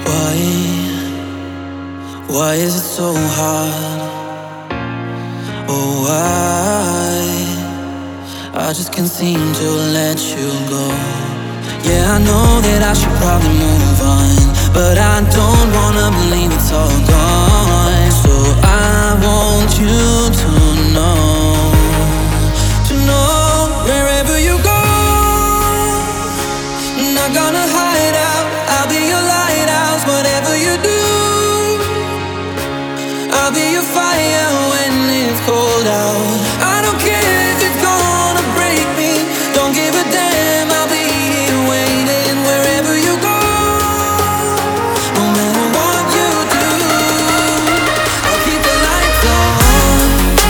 Why? Why is it so hard? Oh, why? I just can't seem to let you go. Yeah, I know that I should probably move on, but I don't wanna believe it's all gone. So I want you to know wherever you go, I'm not gonna hide out. I'll be your lighthouse, whatever you do. I'll be your fire when it's cold out. I don't care if it's gonna break me. Don't give a damn, I'll be here waiting wherever you go. No matter what you do, I'll keep the lights on.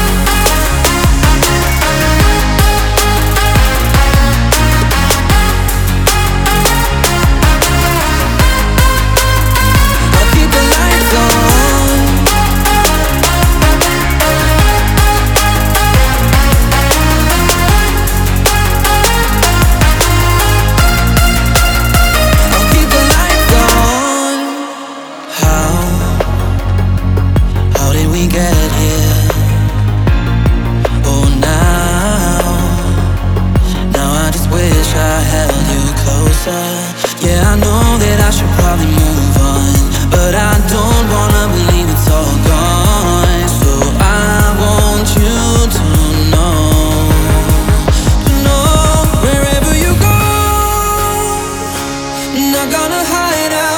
I'll keep the lights on. How did we get here? Oh, now I just wish I held you closer. Yeah, I know that I should probably move on, but I don't wanna believe it's all gone. So I want you to know wherever you go, I'm not gonna hide out.